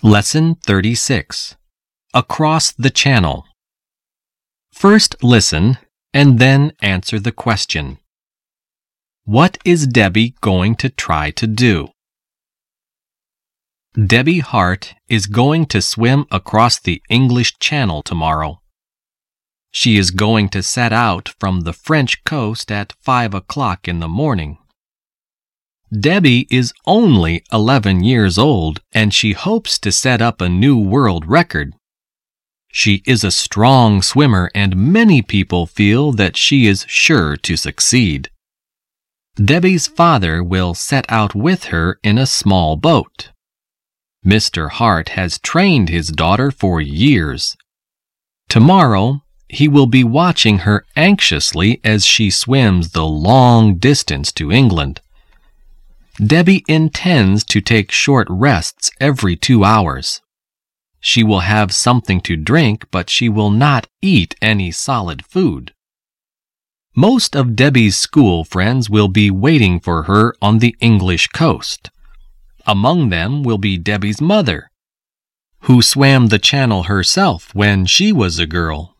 Lesson 36. Across the Channel. First listen and then answer the question. What is Debbie going to try to do? Debbie Hart is going to swim across the English Channel tomorrow. She is going to set out from the French coast at 5 o'clock in the morning. Debbie is only 11 years old and she hopes to set up a new world record. She is a strong swimmer and many people feel that she is sure to succeed. Debbie's father will set out with her in a small boat. Mr. Hart has trained his daughter for years. Tomorrow, he will be watching her anxiously as she swims the long distance to England. Debbie intends to take short rests every 2 hours. She will have something to drink, but she will not eat any solid food. Most of Debbie's school friends will be waiting for her on the English coast. Among them will be Debbie's mother, who swam the channel herself when she was a girl.